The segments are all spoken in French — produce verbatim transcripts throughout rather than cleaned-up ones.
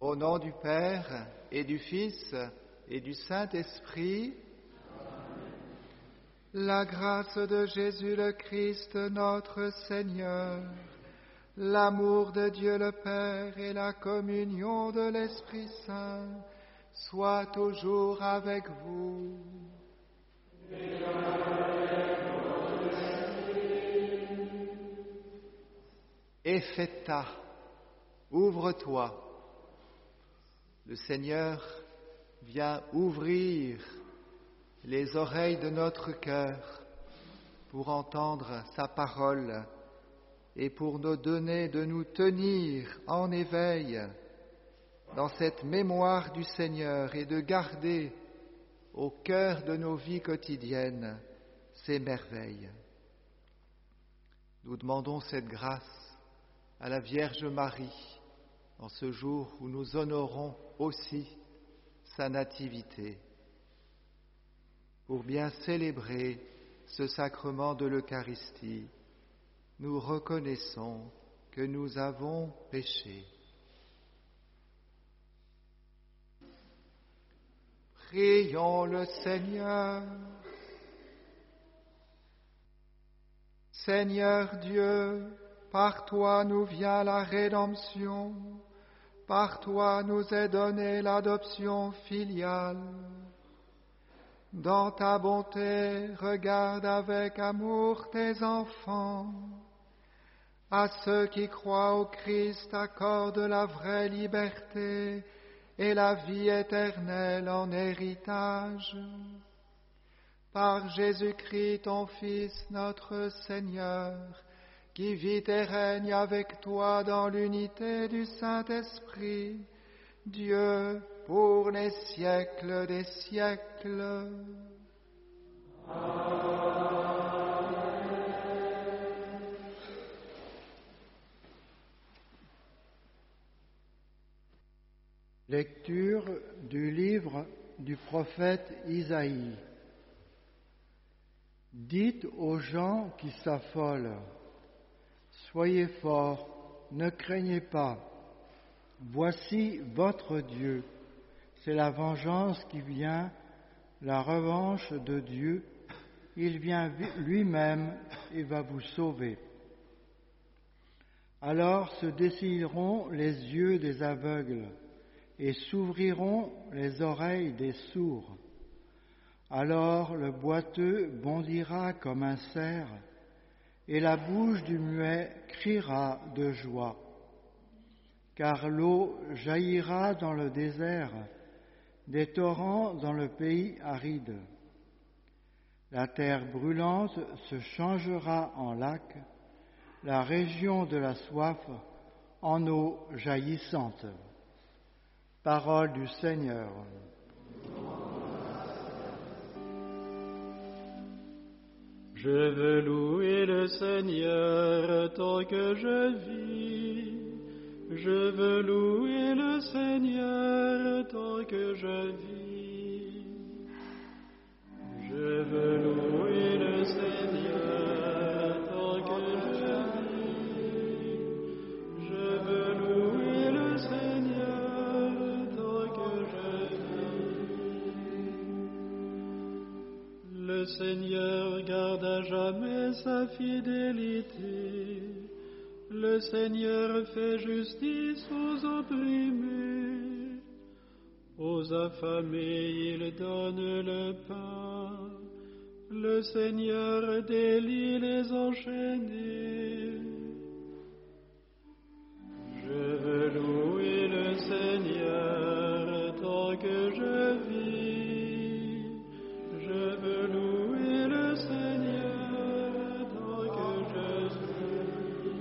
Au nom du Père et du Fils et du Saint-Esprit, la grâce de Jésus le Christ notre Seigneur, l'amour de Dieu le Père et la communion de l'Esprit Saint soient toujours avec vous. Ephphatha, ouvre-toi. Le Seigneur vient ouvrir les oreilles de notre cœur pour entendre sa parole et pour nous donner de nous tenir en éveil dans cette mémoire du Seigneur et de garder au cœur de nos vies quotidiennes ces merveilles. Nous demandons cette grâce à la Vierge Marie en ce jour où nous honorons aussi sa nativité, pour bien célébrer ce sacrement de l'Eucharistie. Nous reconnaissons que nous avons péché. Prions le Seigneur. Seigneur Dieu, par toi nous vient la rédemption, par toi nous est donnée l'adoption filiale. Dans ta bonté, regarde avec amour tes enfants. À ceux qui croient au Christ, accorde la vraie liberté et la vie éternelle en héritage. Par Jésus-Christ, ton Fils, notre Seigneur, qui vit et règne avec toi dans l'unité du Saint-Esprit, Dieu, pour les siècles des siècles. Amen. Lecture du livre du prophète Isaïe. Dites aux gens qui s'affolent, soyez forts, ne craignez pas. Voici votre Dieu. C'est la vengeance qui vient, la revanche de Dieu. Il vient lui-même et va vous sauver. Alors se dessilleront les yeux des aveugles et s'ouvriront les oreilles des sourds. Alors le boiteux bondira comme un cerf et la bouche du muet criera de joie. Car l'eau jaillira dans le désert, des torrents dans le pays aride. La terre brûlante se changera en lac, la région de la soif en eau jaillissante. Parole du Seigneur. Je veux louer le Seigneur tant que je vis. Je veux louer le Seigneur tant que je vis. Je veux louer le Seigneur tant que je vis. Je veux louer le Seigneur tant que je vis. Le Seigneur garde à jamais sa fidélité. Le Seigneur fait justice aux opprimés, aux affamés il donne le pain. Le Seigneur délie les enchaînés. Je veux louer le Seigneur tant que je vis. Je veux louer le Seigneur tant que je vis.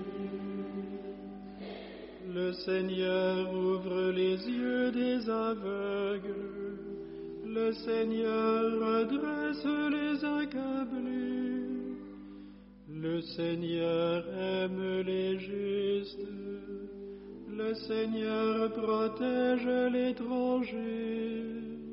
Le Seigneur ouvre les yeux des aveugles. Le Seigneur redresse les accablés. Le Seigneur aime les justes. Le Seigneur protège l'étranger.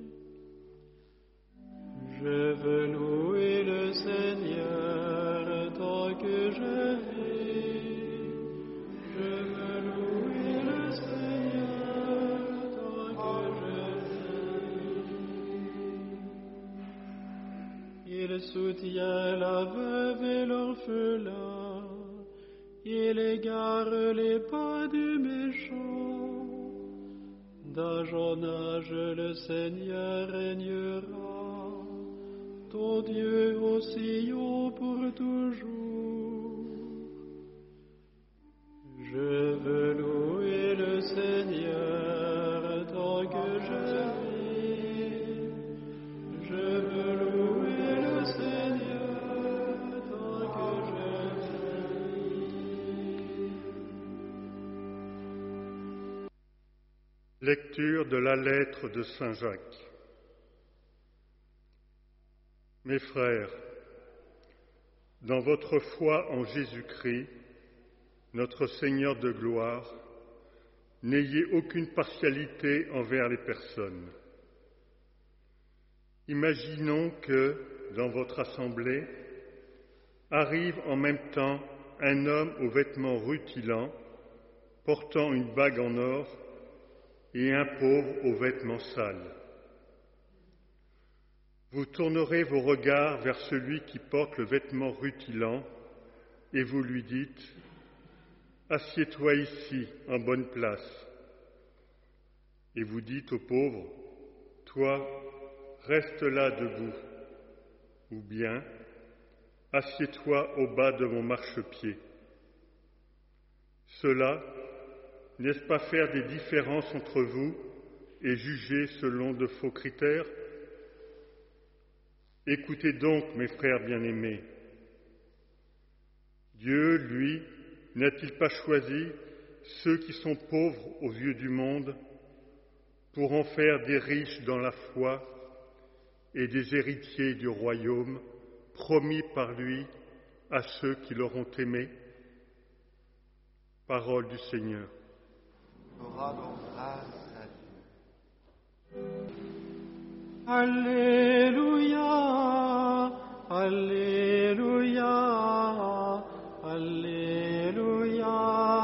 Je veux louer le Seigneur tant que je vis. Je veux louer le Seigneur Il soutient la veuve et l'orphelin. Il égare les pas du méchant. D'âge en âge, le Seigneur régnera. Ton Dieu au Sion pour toujours. Je veux louer le Seigneur tant que je vis. Je veux louer le Seigneur tant que je vis. Lecture de la lettre de Saint Jacques. Mes frères, dans votre foi en Jésus-Christ, notre Seigneur de gloire, n'ayez aucune partialité envers les personnes. Imaginons que, dans votre assemblée, arrive en même temps un homme aux vêtements rutilants, portant une bague en or, et un pauvre aux vêtements sales. Vous tournerez vos regards vers celui qui porte le vêtement rutilant et vous lui dites « Assieds-toi ici, en bonne place ». Et vous dites au pauvre « Toi, reste là debout ». Ou bien « Assieds-toi au bas de mon marchepied ». Cela, n'est-ce pas faire des différences entre vous et juger selon de faux critères ? Écoutez donc, mes frères bien-aimés. Dieu, lui, n'a-t-il pas choisi ceux qui sont pauvres aux yeux du monde pour en faire des riches dans la foi et des héritiers du royaume promis par lui à ceux qui l'auront aimé ? Parole du Seigneur. Rendons grâce à Dieu. Alléluia, Alléluia, Alléluia,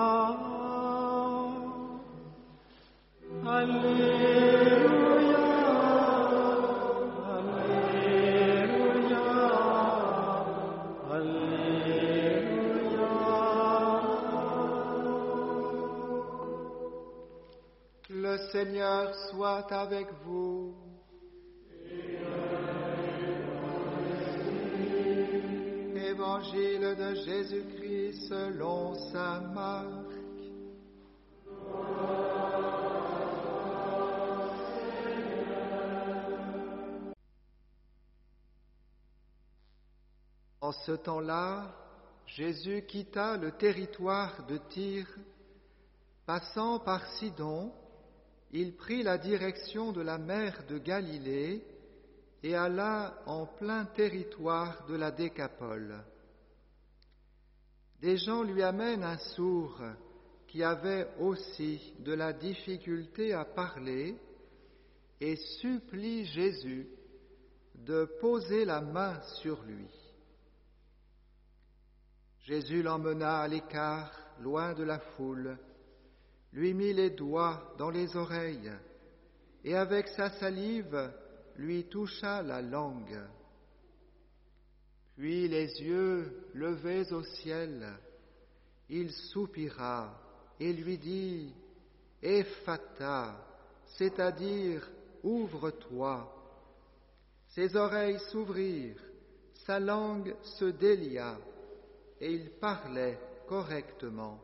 Alléluia, Alléluia, Alléluia. Le Seigneur soit avec vous. Évangile de Jésus-Christ selon saint Marc. En ce temps-là, Jésus quitta le territoire de Tyr. Passant par Sidon, il prit la direction de la mer de Galilée et alla en plein territoire de la Décapole. Des gens lui amènent un sourd qui avait aussi de la difficulté à parler et supplie Jésus de poser la main sur lui. Jésus l'emmena à l'écart, loin de la foule, lui mit les doigts dans les oreilles et avec sa salive lui toucha la langue. Puis les yeux levés au ciel, il soupira et lui dit « Ephata », c'est-à-dire « Ouvre-toi ». Ses oreilles s'ouvrirent, sa langue se délia et il parlait correctement.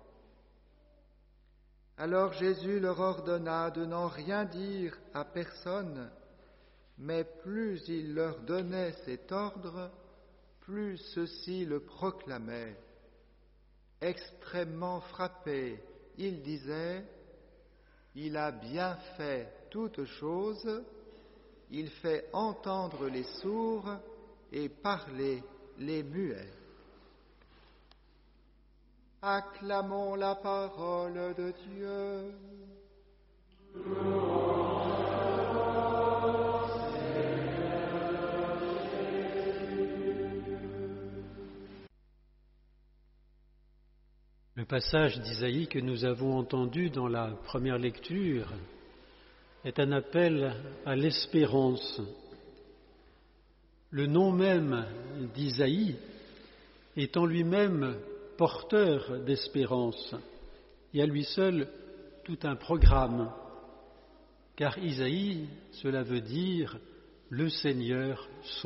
Alors Jésus leur ordonna de n'en rien dire à personne, mais plus il leur donnait cet ordre, plus ceux-ci le proclamaient. Extrêmement frappé, il disait « Il a bien fait toutes choses, il fait entendre les sourds et parler les muets. » Acclamons la parole de Dieu. Le passage d'Isaïe que nous avons entendu dans la première lecture est un appel à l'espérance. le nom même d'Isaïe est en lui-même porteur d'espérance et à lui seul tout un programme, car Isaïe, cela veut dire « le Seigneur sauve ».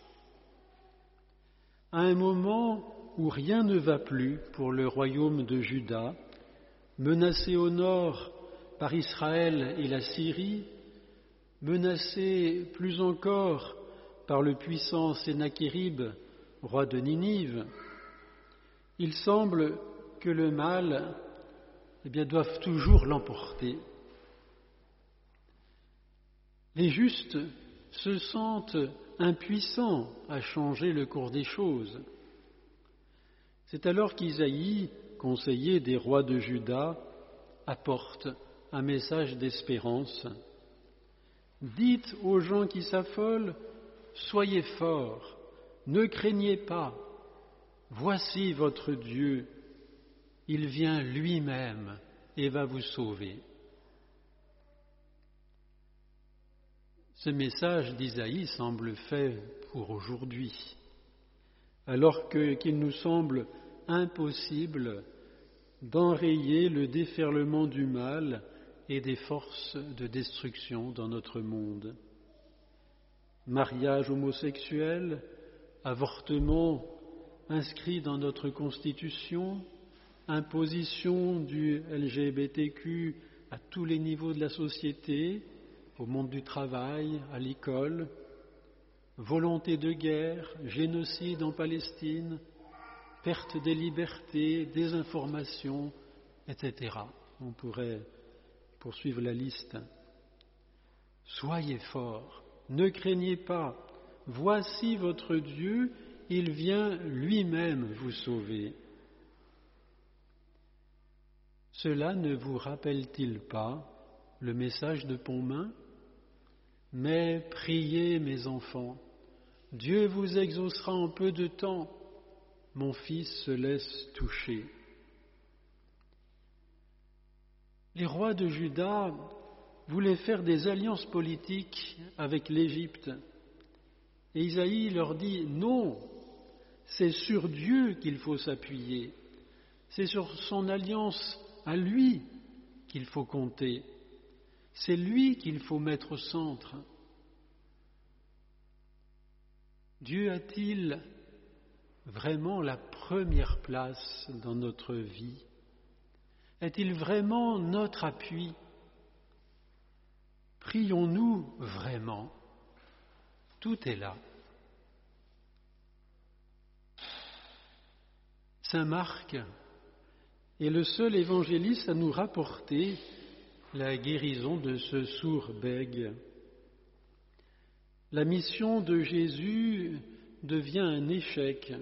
À un moment où rien ne va plus pour le royaume de Juda, menacé au nord par Israël et la Syrie, menacé plus encore par le puissant Sennachérib, roi de Ninive, il semble que le mal eh bien, doive toujours l'emporter. Les justes se sentent impuissants à changer le cours des choses. C'est alors qu'Isaïe, conseiller des rois de Juda, apporte un message d'espérance. Dites aux gens qui s'affolent, soyez forts, ne craignez pas, voici votre Dieu, il vient lui-même et va vous sauver. Ce message d'Isaïe semble fait pour aujourd'hui, alors que, qu'il nous semble impossible d'enrayer le déferlement du mal et des forces de destruction dans notre monde. Mariage homosexuel, avortement inscrit dans notre Constitution, imposition du L G B T Q à tous les niveaux de la société, au monde du travail, à l'école, volonté de guerre, génocide en Palestine, perte des libertés, désinformation, et cetera. On pourrait poursuivre la liste. Soyez forts, ne craignez pas, voici votre Dieu, il vient lui-même vous sauver. Cela ne vous rappelle-t-il pas le message de Pontmain ? Mais priez, mes enfants, Dieu vous exaucera en peu de temps. Mon fils se laisse toucher. Les rois de Juda voulaient faire des alliances politiques avec l'Égypte. Et Isaïe leur dit non, c'est sur Dieu qu'il faut s'appuyer. C'est sur son alliance à lui qu'il faut compter. C'est lui qu'il faut mettre au centre. Dieu a-t-il vraiment la première place dans notre vie ? Est-il vraiment notre appui ? Prions-nous vraiment ? Tout est là. Saint Marc est le seul évangéliste à nous rapporter la guérison de ce sourd bègue. La mission de Jésus devient un échec.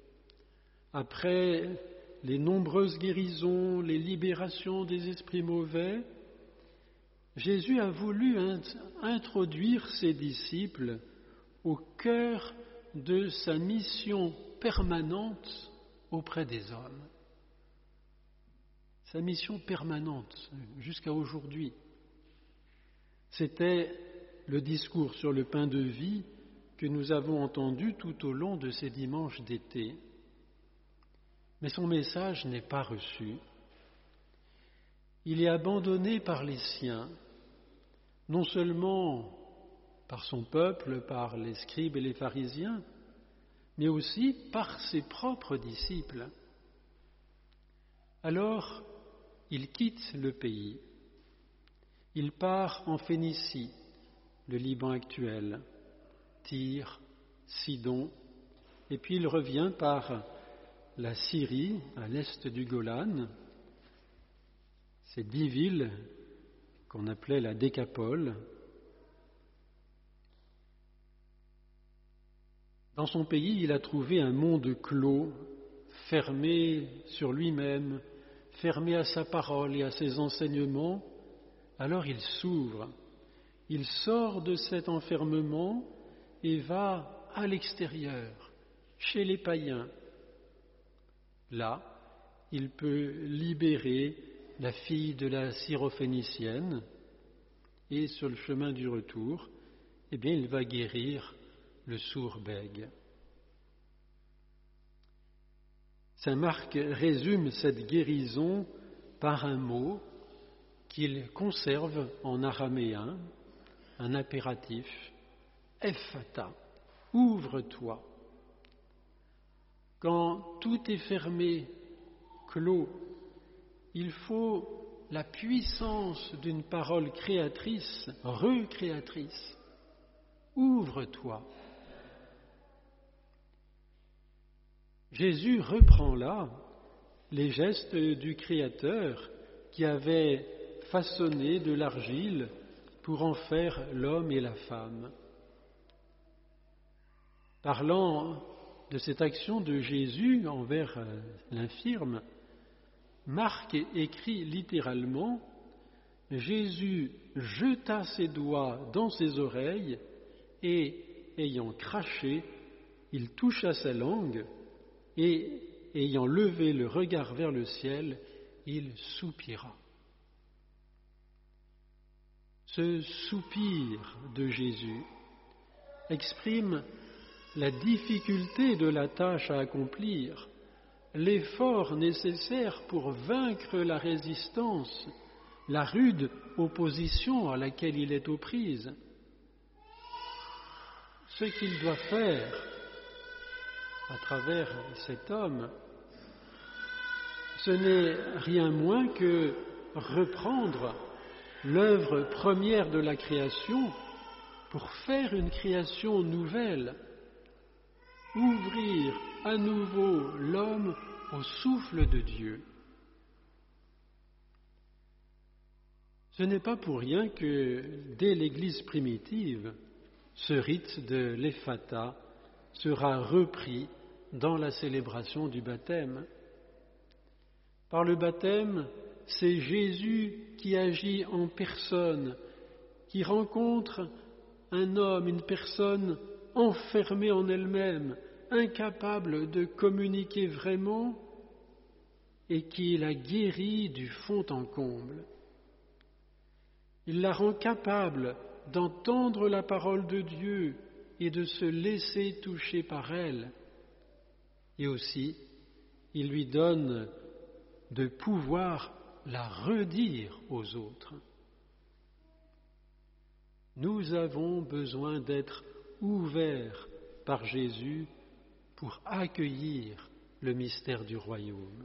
Après les nombreuses guérisons, les libérations des esprits mauvais, Jésus a voulu introduire ses disciples au cœur de sa mission permanente auprès des hommes. Sa mission permanente jusqu'à aujourd'hui. C'était le discours sur le pain de vie que nous avons entendu tout au long de ces dimanches d'été. Mais son message n'est pas reçu. Il est abandonné par les siens, non seulement par son peuple, par les scribes et les pharisiens, mais aussi par ses propres disciples. Alors, il quitte le pays. Il part en Phénicie, le Liban actuel, Tyr, Sidon, et puis il revient par la Syrie, à l'est du Golan, ces dix villes qu'on appelait la Décapole. Dans son pays, il a trouvé un monde clos, fermé sur lui-même, fermé à sa parole et à ses enseignements. Alors il s'ouvre, il sort de cet enfermement et va à l'extérieur, chez les païens. Là, il peut libérer la fille de la syrophénicienne et sur le chemin du retour, eh bien, il va guérir le sourd bègue. Saint Marc résume cette guérison par un mot qu'il conserve en araméen, un impératif, Ephata, ouvre-toi. Quand tout est fermé, clos, il faut la puissance d'une parole créatrice, recréatrice. Ouvre-toi. Jésus reprend là les gestes du Créateur qui avait façonné de l'argile pour en faire l'homme et la femme. Parlant de cette action de Jésus envers l'infirme, Marc écrit littéralement « Jésus jeta ses doigts dans ses oreilles et, ayant craché, il toucha sa langue et, ayant levé le regard vers le ciel, il soupira. » Ce soupir de Jésus exprime la difficulté de la tâche à accomplir, l'effort nécessaire pour vaincre la résistance, la rude opposition à laquelle il est aux prises. Ce qu'il doit faire à travers cet homme, ce n'est rien moins que reprendre l'œuvre première de la création pour faire une création nouvelle, ouvrir à nouveau l'homme au souffle de Dieu. Ce n'est pas pour rien que, dès l'Église primitive, ce rite de l'Ephata sera repris dans la célébration du baptême. Par le baptême, c'est Jésus qui agit en personne, qui rencontre un homme, une personne enfermée en elle-même, incapable de communiquer vraiment, et qui la guérit du fond en comble. Il la rend capable d'entendre la parole de Dieu et de se laisser toucher par elle. Et aussi, il lui donne de pouvoir la redire aux autres. Nous avons besoin d'être ouverts par Jésus pour accueillir le mystère du royaume.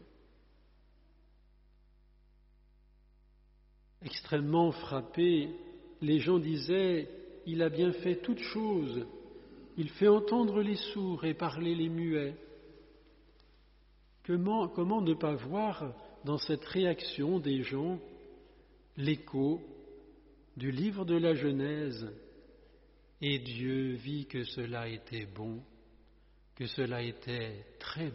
Extrêmement frappés, les gens disaient « Il a bien fait toutes choses, il fait entendre les sourds et parler les muets ». Comment, comment ne pas voir dans cette réaction des gens l'écho du livre de la Genèse « Et Dieu vit que cela était bon, que cela était très bon ».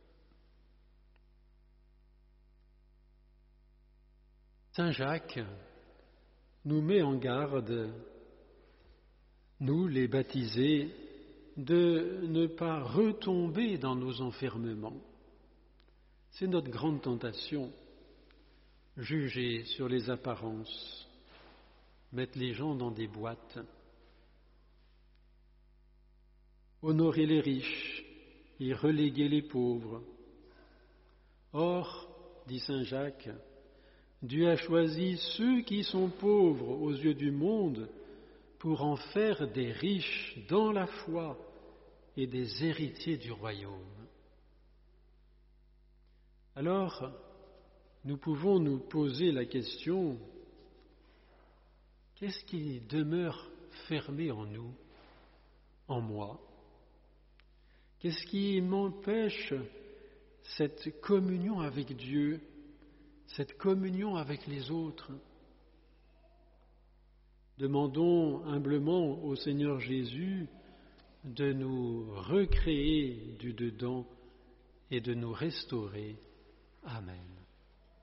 Saint Jacques nous met en garde, nous les baptisés, de ne pas retomber dans nos enfermements. C'est notre grande tentation, juger sur les apparences, mettre les gens dans des boîtes, honorer les riches et reléguer les pauvres. Or, dit Saint Jacques, Dieu a choisi ceux qui sont pauvres aux yeux du monde pour en faire des riches dans la foi et des héritiers du royaume. Alors, nous pouvons nous poser la question, qu'est-ce qui demeure fermé en nous, en moi? Qu'est-ce qui m'empêche cette communion avec Dieu, cette communion avec les autres? Demandons humblement au Seigneur Jésus de nous recréer du dedans et de nous restaurer. Amen.